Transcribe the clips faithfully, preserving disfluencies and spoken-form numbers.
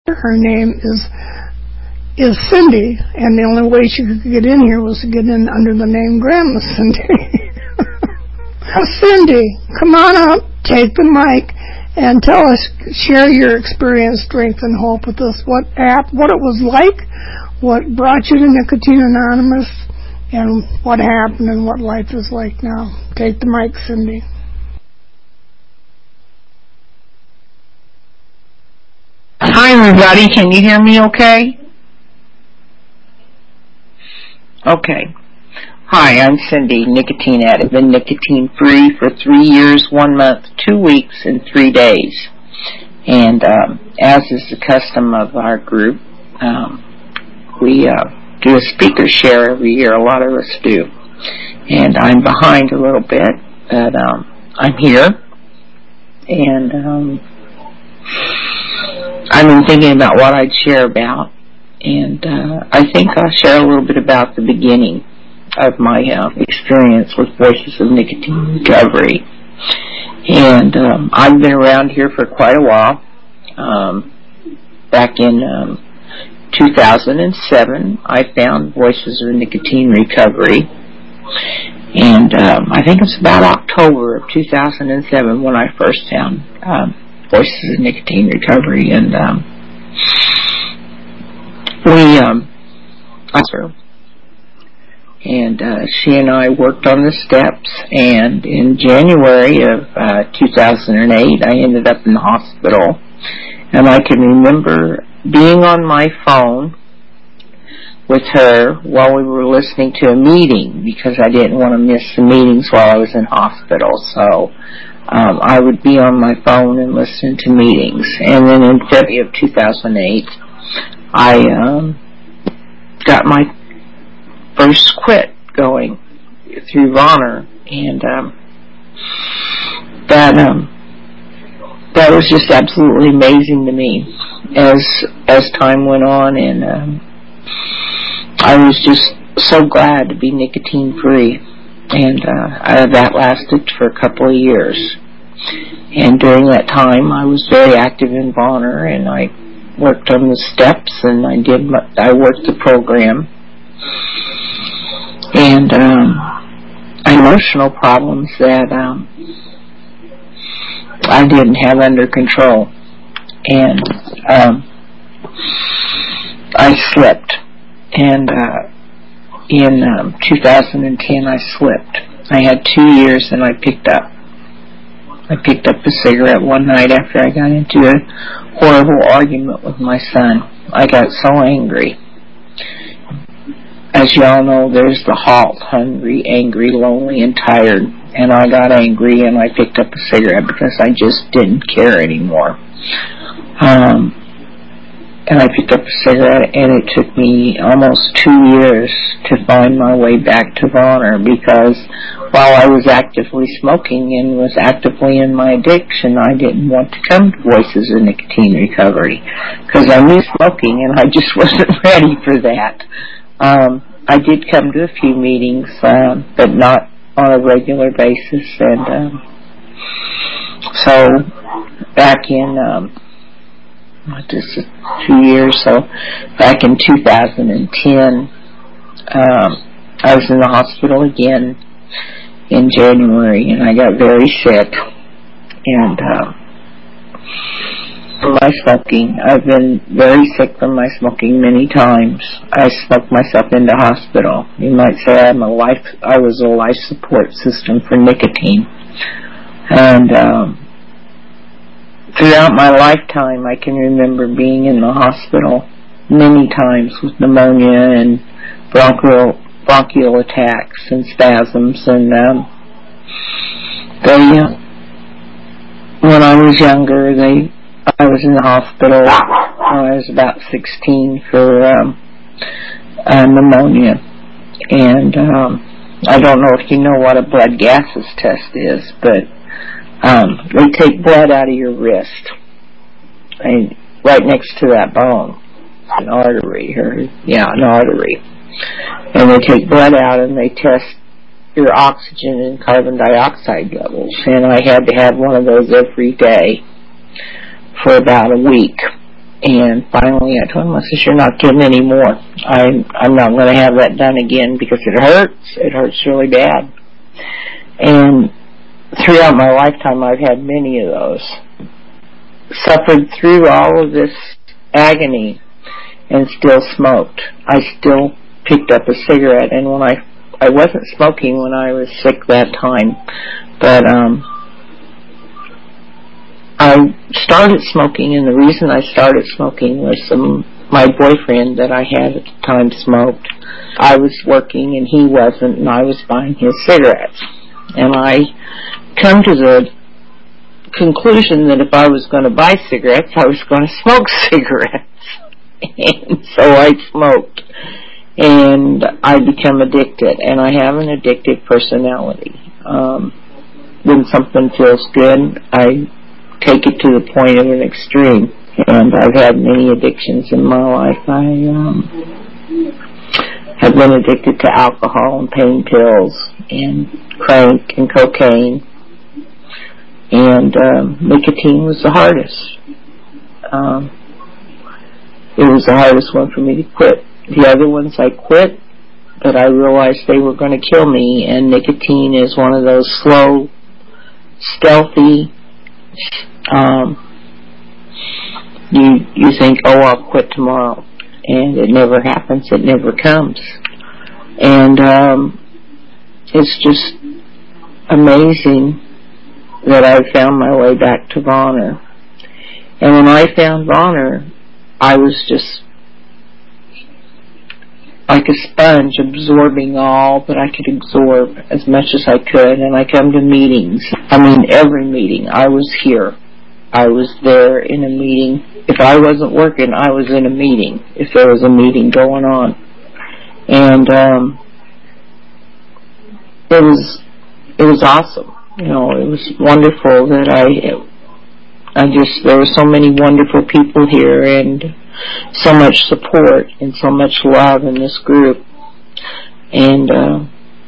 Her name is is Cindy, and the only way she could get in here was to get in under the name Grandma Cindy. Cindy, come on up, take the mic, and tell us, share your experience, strength, and hope with us. What app, what it was like, what brought you to Nicotine Anonymous, and what happened, and what life is like now. Take the mic, Cindy. Hi, everybody. Can you hear me okay? Okay. Hi, I'm Cindy, nicotine addict. I've been nicotine-free for three years, one month, two weeks, and three days. And um, as is the custom of our group, um, we uh, do a speaker share every year. A lot of us do. And I'm behind a little bit, but um, I'm here. And um, I've been thinking about what I'd share about. And uh, I think I'll share a little bit about the beginning of my uh, experience with Voices of Nicotine Recovery. And um, I've been around here for quite a while. Um, back in um, two thousand seven, I found Voices of Nicotine Recovery. And um, I think it's about October of two thousand seven when I first found um, Voices of Nicotine Recovery. And um, we, um, and uh, she and I worked on the steps, and in January of uh, two thousand eight, I ended up in the hospital. And I can remember being on my phone with her while we were listening to a meeting, because I didn't want to miss the meetings while I was in hospital. So um, I would be on my phone and listen to meetings. And then in February of two thousand eight, I um, got my first quit going through Vonner, and um, that um, that was just absolutely amazing to me as as time went on, and um, I was just so glad to be nicotine free, and uh, I, that lasted for a couple of years. And during that time, I was very active in Vonner, and I worked on the steps, and I did my, I worked the program. And um, emotional problems that um, I didn't have under control. And um, I slipped. And uh, in um, two thousand ten, I slipped. I had two years, and I picked up. I picked up a cigarette one night after I got into a horrible argument with my son. I got so angry. As you all know, there's the halt, hungry, angry, lonely, and tired. And I got angry, and I picked up a cigarette because I just didn't care anymore. Um, and I picked up a cigarette, and it took me almost two years to find my way back to Vonner, because while I was actively smoking and was actively in my addiction, I didn't want to come to Voices of Nicotine Recovery, because I knew smoking, and I just wasn't ready for that. Um, I did come to a few meetings, um, but not on a regular basis. And um, so back in, um, what is it, two years, so back in two thousand ten, um, I was in the hospital again in January, and I got very sick. And um, from my smoking, I've been very sick from my smoking many times. I smoked myself into hospital. You might say I'm a life. I was a life support system for nicotine. And um, throughout my lifetime, I can remember being in the hospital many times with pneumonia and bronchial bronchial attacks and spasms. And um, they, uh, when I was younger, they. I was in the hospital when I was about sixteen for um, uh, pneumonia. And um, I don't know if you know what a blood gases test is, but um, they take blood out of your wrist, and right next to that bone, an artery, or yeah, an artery. And they take blood out and they test your oxygen and carbon dioxide levels. And I had to have one of those every day for about a week. And finally I told him, I said, you're not getting any more. I, I'm not going to have that done again because it hurts. It hurts really bad. And throughout my lifetime, I've had many of those. Suffered through all of this agony and still smoked. I still picked up a cigarette. And when I, I wasn't smoking when I was sick that time, but, um, I started smoking, and the reason I started smoking was some, my boyfriend that I had at the time smoked. I was working and he wasn't, and I was buying his cigarettes. And I come to the conclusion that if I was going to buy cigarettes, I was going to smoke cigarettes. And so I smoked. And I become addicted, and I have an addictive personality. Um, when something feels good, I take it to the point of an extreme. And I've had many addictions in my life. I um, have been addicted to alcohol and pain pills and crank and cocaine. And um, nicotine was the hardest. Um, it was the hardest one for me to quit. The other ones I quit, but I realized they were going to kill me. And nicotine is one of those slow, stealthy, Um, you you think, oh, I'll quit tomorrow, and it never happens. It never comes, and um, it's just amazing that I found my way back to Vonner. And when I found Vonner, I was just like a sponge, absorbing all that I could absorb as much as I could. And I come to meetings. I mean, every meeting. I was here. I was there in a meeting. If I wasn't working, I was in a meeting, if there was a meeting going on. And um, it was it was awesome. You know, it was wonderful that I, I just, there were so many wonderful people here and so much support and so much love in this group. And uh,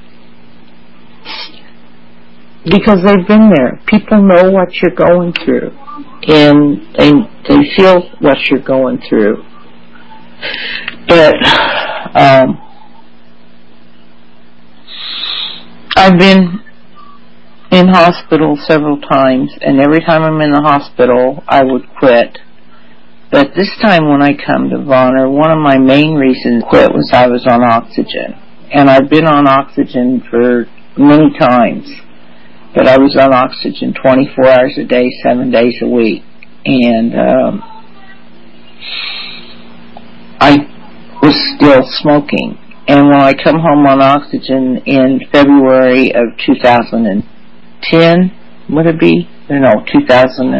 because they've been there. People know what you're going through. And they they feel what you're going through. But um, I've been in hospital several times, and every time I'm in the hospital, I would quit. But this time when I come to Vonner, one of my main reasons to quit was I was on oxygen. And I've been on oxygen for many times. But I was on oxygen twenty-four hours a day, seven days a week. And um, I was still smoking. And when I come home on oxygen in February of two thousand ten, would it be? No, two thousand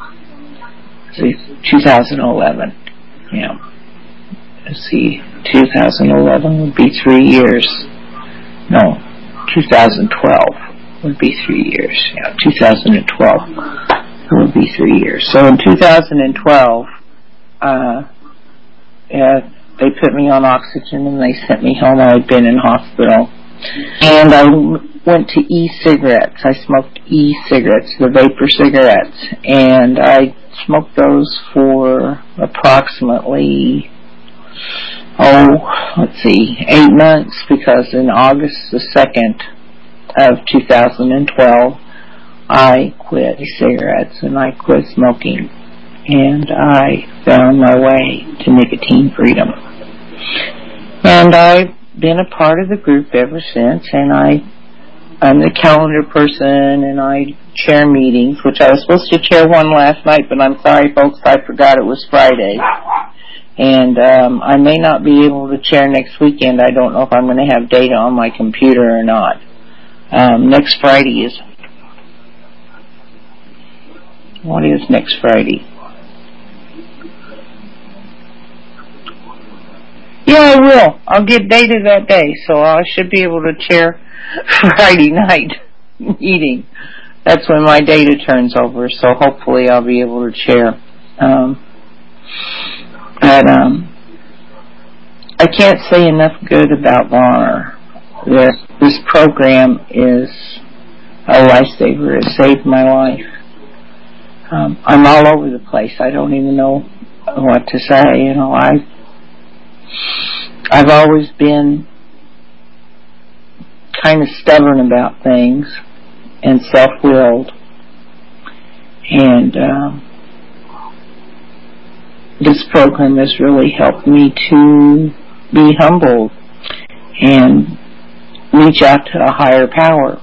eleven. Yeah. Let's see, two thousand eleven would be three years. No, two thousand twelve would be three years. Yeah, two thousand twelve would be three years. So in two thousand twelve, uh, yeah, they put me on oxygen and they sent me home. I had been in hospital. And I went to e-cigarettes. I smoked e-cigarettes, the vapor cigarettes. And I smoked those for approximately, oh, let's see, eight months, because in August the second of two thousand twelve, I quit cigarettes and I quit smoking. And I found my way to nicotine freedom. And I've been a part of the group ever since, and I, I'm the calendar person, and I chair meetings, which I was supposed to chair one last night, but I'm sorry, folks, I forgot it was Friday. And um, I may not be able to chair next weekend. I don't know if I'm going to have data on my computer or not. Um, next Friday is, what is next Friday? Yeah, I will. I'll get data that day, so I should be able to chair Friday night meeting. That's when my data turns over, so hopefully I'll be able to chair. Um, but um, I can't say enough good about Vonner. This, this program is a lifesaver. It saved my life. Um, I'm all over the place. I don't even know what to say. You know, I, I've always been kind of stubborn about things and self-willed. And um, this program has really helped me to be humbled and reach out to a higher power.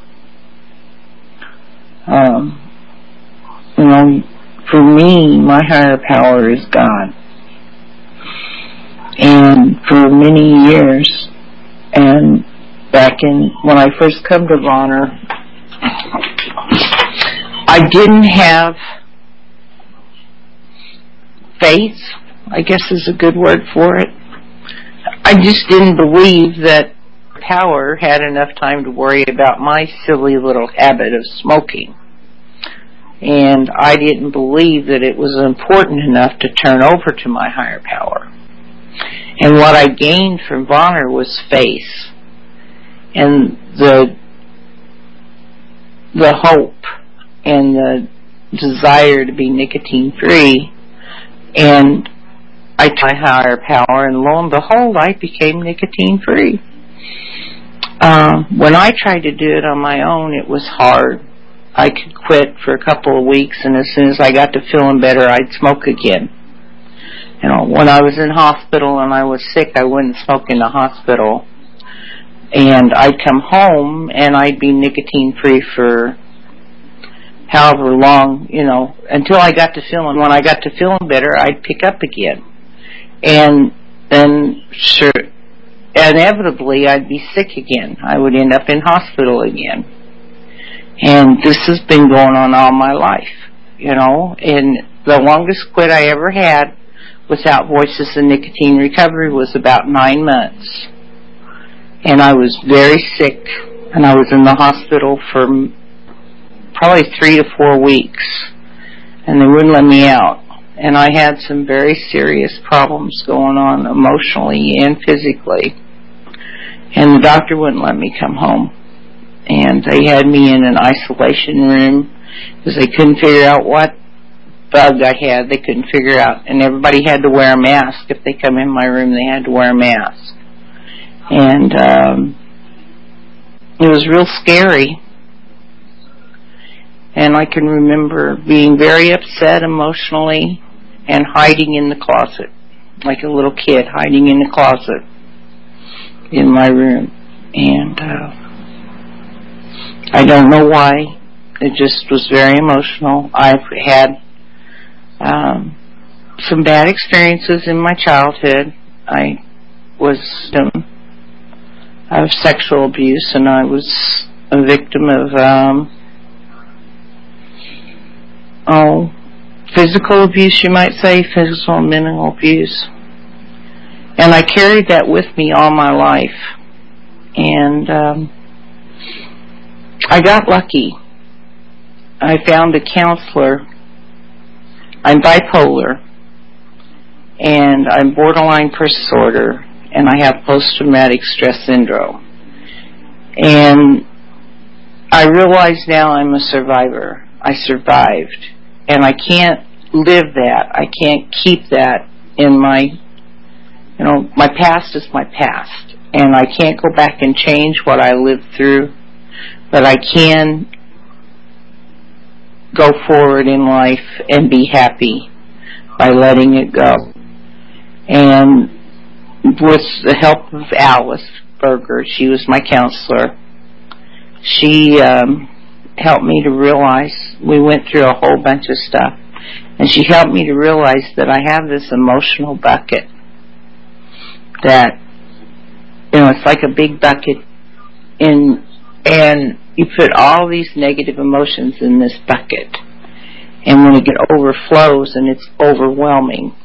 Um, you know, for me, my higher power is God. And for many years, and back in when I first come to Vonner, I didn't have faith, I guess is a good word for it. I just didn't believe that power had enough time to worry about my silly little habit of smoking. And I didn't believe that it was important enough to turn over to my higher power. And what I gained from Vonner was faith and the the hope and the desire to be nicotine free. And I took my higher power, and lo and behold, I became nicotine free. Um, when I tried to do it on my own, it was hard. I could quit for a couple of weeks, and as soon as I got to feeling better, I'd smoke again. You know, when I was in hospital and I was sick, I wouldn't smoke in the hospital. And I'd come home, and I'd be nicotine-free for however long, you know, until I got to feeling. When I got to feeling better, I'd pick up again. And then, sure, inevitably, I'd be sick again. I would end up in hospital again. And this has been going on all my life, you know. And the longest quit I ever had without Voices of Nicotine Recovery was about nine months. And I was very sick, and I was in the hospital for probably three to four weeks, and they wouldn't let me out. And I had some very serious problems going on emotionally and physically. And the doctor wouldn't let me come home. And they had me in an isolation room because they couldn't figure out what bug I had. They couldn't figure out. And everybody had to wear a mask. If they come in my room, they had to wear a mask. And um, it was real scary. And I can remember being very upset emotionally and hiding in the closet, like a little kid hiding in the closet in my room. And uh, I don't know why. It just was very emotional. I've had um, some bad experiences in my childhood. I was um, of sexual abuse, and I was a victim of um, oh, physical abuse, you might say, physical and mental abuse. And I carried that with me all my life. And um, I got lucky. I found a counselor. I'm bipolar, and I'm borderline disorder, and I have post-traumatic stress syndrome. And I realize now I'm a survivor. I survived. And I can't live that. I can't keep that in my, you know, my past is my past. And I can't go back and change what I lived through. But I can go forward in life and be happy by letting it go. And with the help of Alice Berger, she was my counselor, she um, helped me to realize, we went through a whole bunch of stuff, and she helped me to realize that I have this emotional bucket that, you know, it's like a big bucket in, and you put all these negative emotions in this bucket, and when it overflows and it's overwhelming.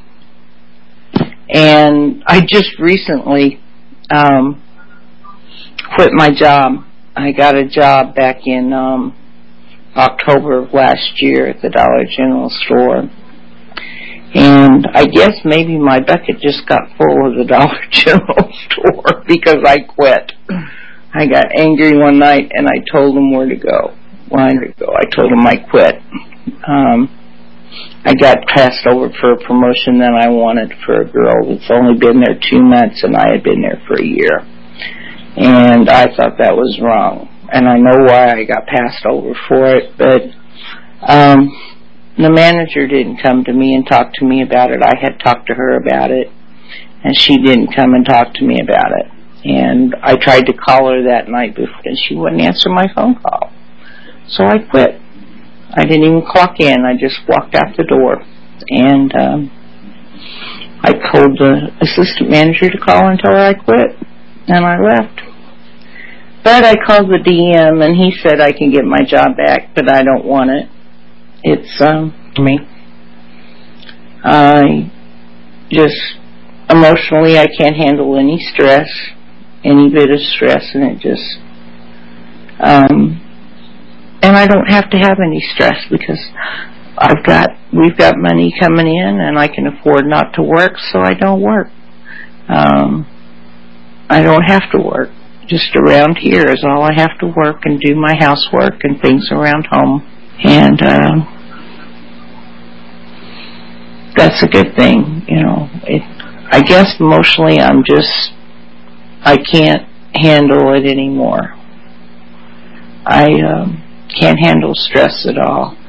And I just recently um, quit my job. I got a job back in um, October of last year at the Dollar General store. And I guess maybe my bucket just got full of the Dollar General store because I quit. I got angry one night and I told them where to go. Where to go. I told them I quit. Um, I got passed over for a promotion that I wanted for a girl that's only been there two months, and I had been there for a year. And I thought that was wrong. And I know why I got passed over for it, but um, the manager didn't come to me and talk to me about it. I had talked to her about it, and she didn't come and talk to me about it. And I tried to call her that night before, and she wouldn't answer my phone call. So I quit. I didn't even clock in. I just walked out the door. And um, I told the assistant manager to call and tell her I quit. And I left. But I called the D M, and he said I can get my job back, but I don't want it. It's, um, me. I just, emotionally, I can't handle any stress, any bit of stress, and it just, um, and I don't have to have any stress because I've got, we've got money coming in, and I can afford not to work, so I don't work. Um, I don't have to work. Just around here is all I have to work and do my housework and things around home. And um, that's a good thing, you know. It, I guess emotionally I'm just, I can't handle it anymore. I um, can't handle stress at all.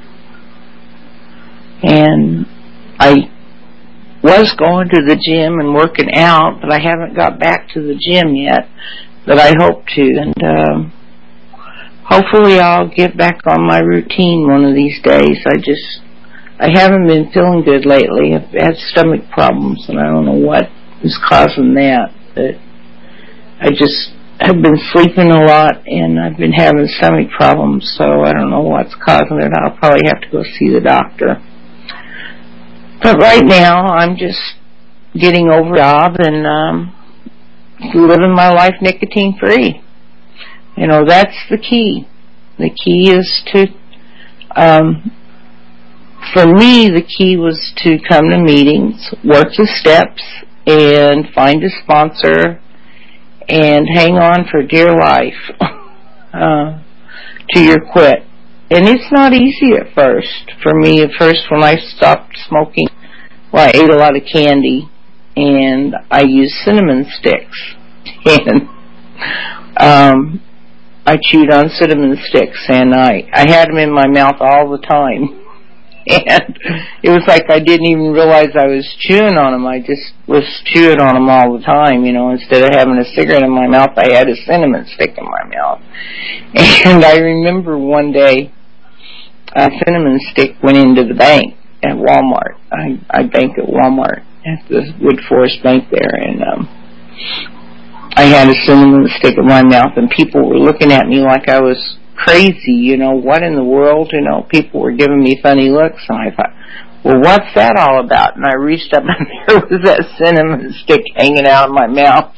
And I was going to the gym and working out, but I haven't got back to the gym yet. But I hope to, and um, hopefully I'll get back on my routine one of these days. I just, I haven't been feeling good lately. I've had stomach problems, and I don't know what is causing that. But I just have been sleeping a lot, and I've been having stomach problems, so I don't know what's causing it. I'll probably have to go see the doctor. But right now, I'm just getting over the job and um, living my life nicotine-free. You know, that's the key. The key is to, um, for me, the key was to come to meetings, work the steps, and find a sponsor, and hang on for dear life uh, to your quit. And it's not easy at first. For me, at first, when I stopped smoking, well, I ate a lot of candy, and I used cinnamon sticks. And um, I chewed on cinnamon sticks, and I, I had them in my mouth all the time. And it was like I didn't even realize I was chewing on them. I just was chewing on them all the time, you know. Instead of having a cigarette in my mouth, I had a cinnamon stick in my mouth. And I remember one day, a cinnamon stick went into the bank at Walmart. I, I bank at Walmart at the Wood Forest Bank there, and um, I had a cinnamon stick in my mouth, and people were looking at me like I was crazy, you know, what in the world, you know, people were giving me funny looks, and I thought, well, what's that all about? And I reached up, and there was that cinnamon stick hanging out of my mouth.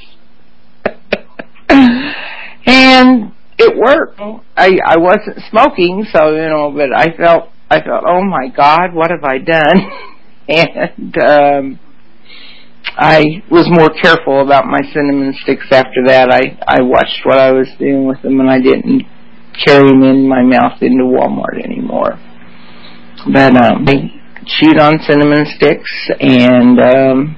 And it worked. I, I wasn't smoking, so, you know, but I felt, I felt, oh my God, what have I done? And, um, I was more careful about my cinnamon sticks after that. I, I watched what I was doing with them, and I didn't carry them in my mouth into Walmart anymore. But um, I chewed on cinnamon sticks and um,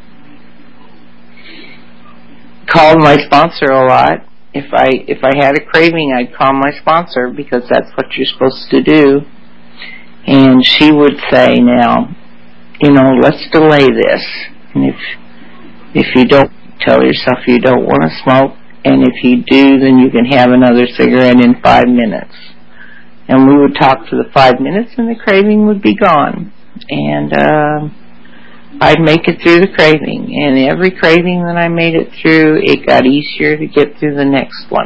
called my sponsor a lot. If I if I had a craving, I'd call my sponsor because that's what you're supposed to do. And she would say, now, you know, let's delay this. And if if you don't, tell yourself you don't want to smoke. And if you do, then you can have another cigarette in five minutes. And we would talk for the five minutes, and the craving would be gone. And uh, I'd make it through the craving. And every craving that I made it through, it got easier to get through the next one.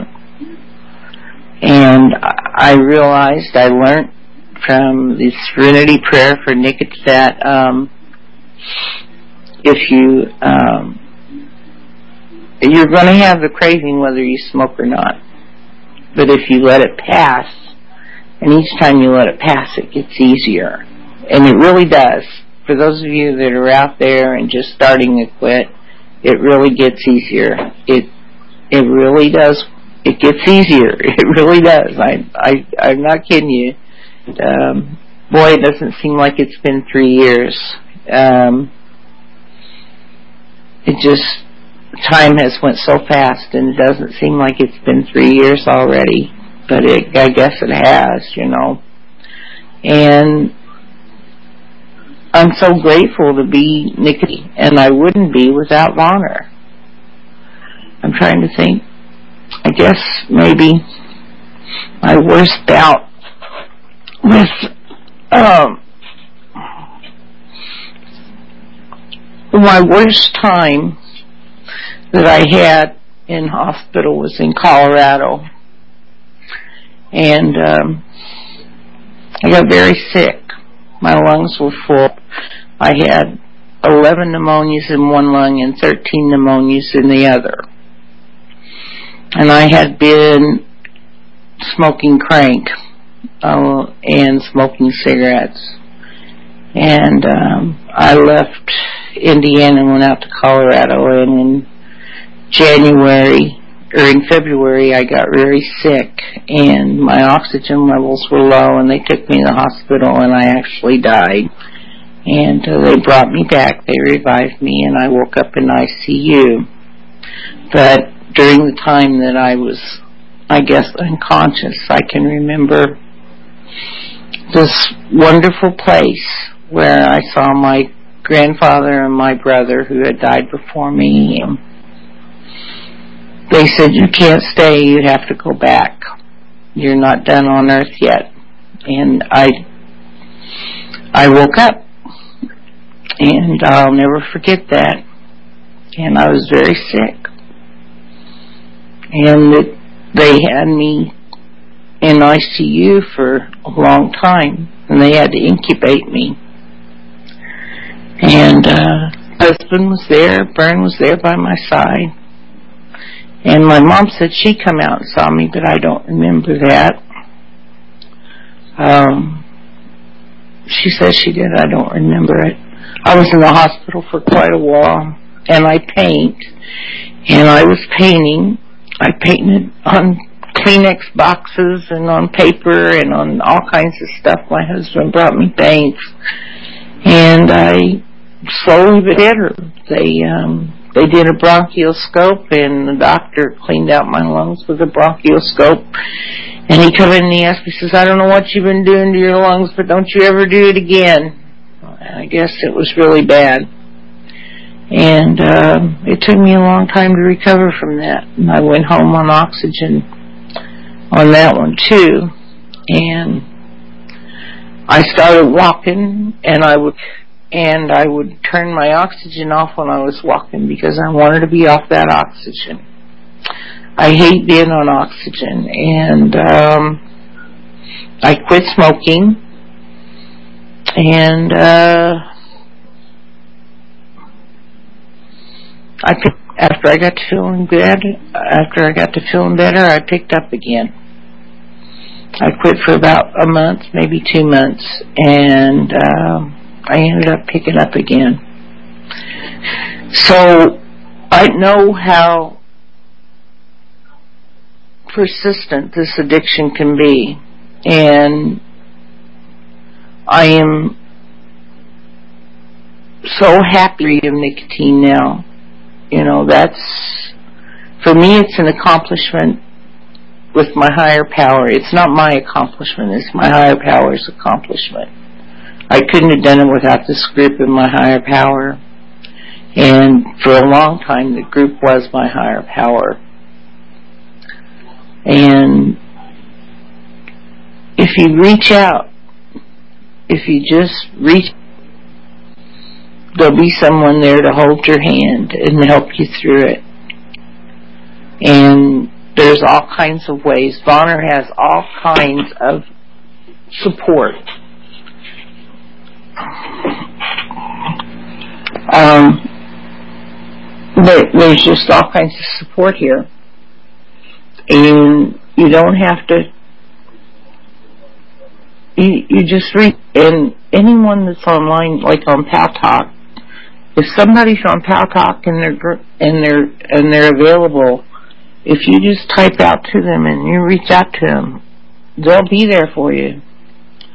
And I realized, I learned from the Serenity Prayer for nicotine that um, if you... Um, You're going to have the craving whether you smoke or not. But if you let it pass, and each time you let it pass, it gets easier. And it really does. For those of you that are out there and just starting to quit, it really gets easier. It it really does. It gets easier. It really does. I, I, I'm not kidding you. Um, boy, it doesn't seem like it's been three years. Um, it just, time has went so fast, and it doesn't seem like it's been three years already. But it, I guess it has, you know. And I'm so grateful to be Nikki, and I wouldn't be without Vonner. I'm trying to think. I guess maybe my worst bout with um, my worst time that I had in hospital was in Colorado, and um, I got very sick. My lungs were full. I had eleven pneumonias in one lung and thirteen pneumonias in the other. And I had been smoking crank uh, and smoking cigarettes. And um, I left Indiana and went out to Colorado. And in January, or in February, I got very sick. And my oxygen levels were low. And they took me to the hospital, and I actually died. And uh, they brought me back. They revived me, and I woke up in I C U. But during the time that I was, I guess, unconscious, I can remember this wonderful place where I saw my grandfather and my brother who had died before me. And they said, you can't stay, you have to go back. You're not done on earth yet. And I, I woke up, and I'll never forget that. And I was very sick. And it, they had me in I C U for a long time, and they had to incubate me. And uh, husband was there, Bern was there by my side, and my mom said she'd come out and saw me, but I don't remember that. Um, she says she did, I don't remember it. I was in the hospital for quite a while, and I paint, and I was painting. I painted on Kleenex boxes and on paper and on all kinds of stuff. My husband brought me paints, and I slowly but better. They um, they did a bronchioscope, and the doctor cleaned out my lungs with a bronchioscope. And he come in and he asked me, he says, I don't know what you've been doing to your lungs, but don't you ever do it again. I guess it was really bad. And uh, it took me a long time to recover from that. And I went home on oxygen on that one too. And I started walking, and I would and I would turn my oxygen off when I was walking because I wanted to be off that oxygen. I hate being on oxygen, and um, I quit smoking. And uh, I picked, after I got to feeling good, after I got to feeling better, I picked up again. I quit for about a month, maybe two months, and uh, I ended up picking up again. So I know how persistent this addiction can be, and I am so happy of nicotine now. You know, that's, for me, it's an accomplishment with my higher power. It's not my accomplishment, it's my higher power's accomplishment. I couldn't have done it without this group and my higher power. And for a long time, the group was my higher power. And if you reach out, if you just reach, there'll be someone there to hold your hand and help you through it. And there's all kinds of ways. Vonner has all kinds of support. Um, there, there's just all kinds of support here. And you don't have to, you, you just read, and anyone that's online, like on Paltalk, if somebody's on Paltalk and they're, and they're, and they're available, if you just type out to them and you reach out to them, they'll be there for you.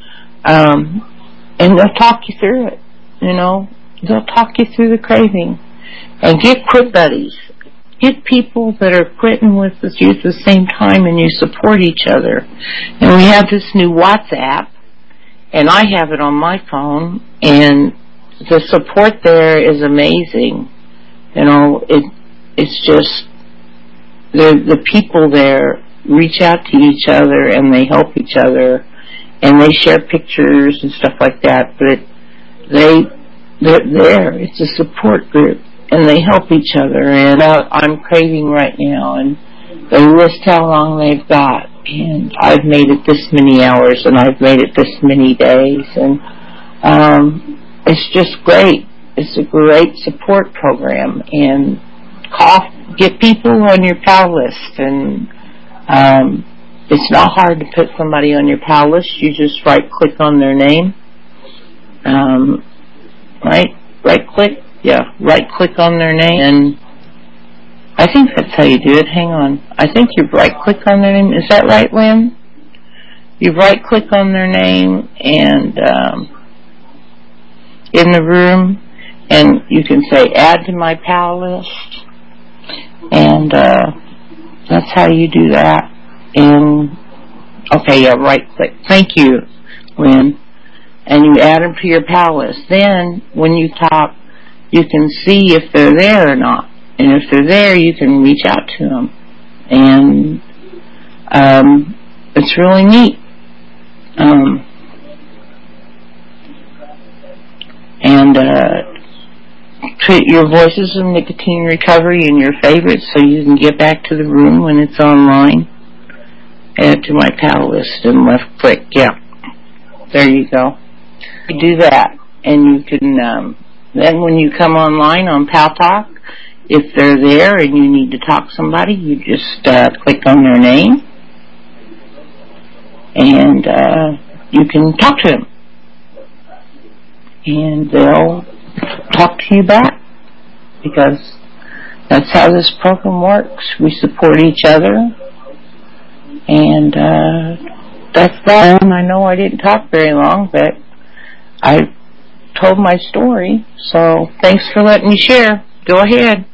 Um, and they'll talk you through it, you know. They'll talk you through the craving. And get quit buddies. Get people that are quitting with you at the same time, and you support each other. And we have this new WhatsApp, and I have it on my phone, and the support there is amazing. You know, it it's just the the people there reach out to each other, and they help each other, and they share pictures and stuff like that. But they they're there. It's a support group, and they help each other. And uh, I'm craving right now, and they list how long they've got, and I've made it this many hours, and I've made it this many days, and um, it's just great. It's a great support program, and call, get people on your pal list, and um, it's not hard to put somebody on your pal list. You just right-click on their name, um, right? Right-click, yeah, right-click on their name, and I think that's how you do it. Hang on. I think you right-click on their name. Is that right, Lynn? You right-click on their name, and um, in the room, and you can say, add to my pal list, and uh, that's how you do that. And, okay, yeah, right-click. Thank you, Lynn. And you add them to your pal list. Then, when you talk, you can see if they're there or not. And if they're there, you can reach out to them. And um, it's really neat. Um, and uh, put your Voices of Nicotine Recovery in your favorites so you can get back to the room when it's online. Add to my pal list and left click. Yeah, there you go. You do that, and you can um, then when you come online on Pal Talk, if they're there and you need to talk to somebody, you just uh, click on their name, and uh, you can talk to them, and they'll talk to you back, because that's how this program works. We support each other, and uh, that's that. And I know I didn't talk very long, but I told my story, so thanks for letting me share. Go ahead.